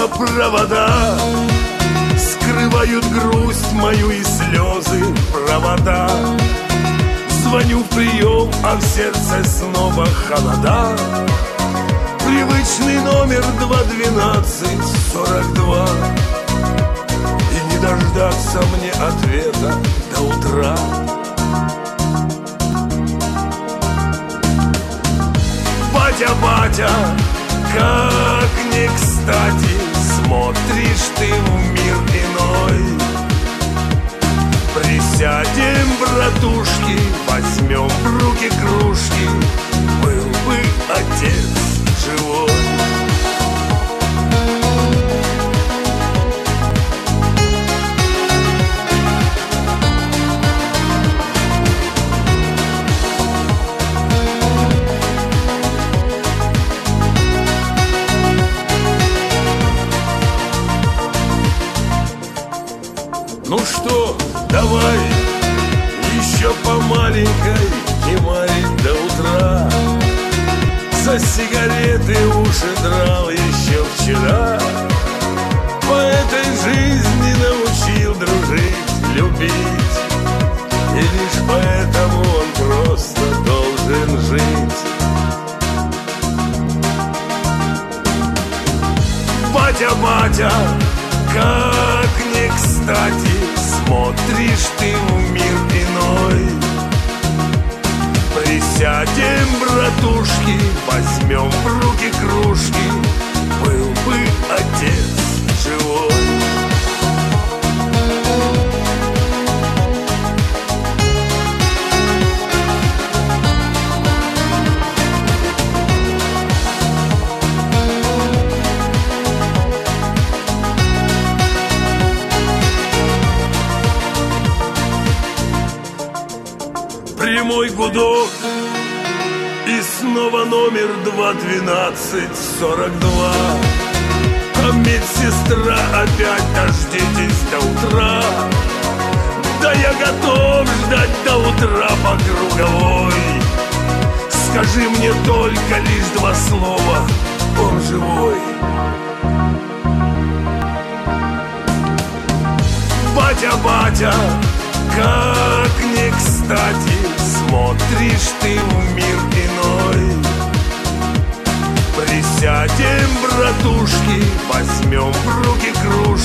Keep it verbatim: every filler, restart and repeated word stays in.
провода скрывают грусть мою и слезы провода. Звоню в прием, а в сердце снова холода. Привычный номер два двенадцать сорок два. И не дождаться мне ответа до утра. Батя, батя, как не кстати смотришь ты в мир иной. Присядем, братушки, возьмем в руки кружки, был бы отец живой. Ну что, давай еще по маленькой кемарить до утра. За сигареты уши драл еще вчера. По этой жизни научил дружить, любить. И лишь поэтому он просто должен жить. Батя, батя, как не кстати смотришь ты в мир иной. Присядем, братушки, возьмем в руки кружки, был бы отец живой. Прямой гудок, и снова номер два двенадцать сорок два. А медсестра опять: дождитесь до утра. Да я готов ждать до утра по круговой. Скажи мне только лишь два слова: он живой. Батя, батя, как не кстати смотришь ты в мир иной. Присядем, братушки, возьмем в руки кружки,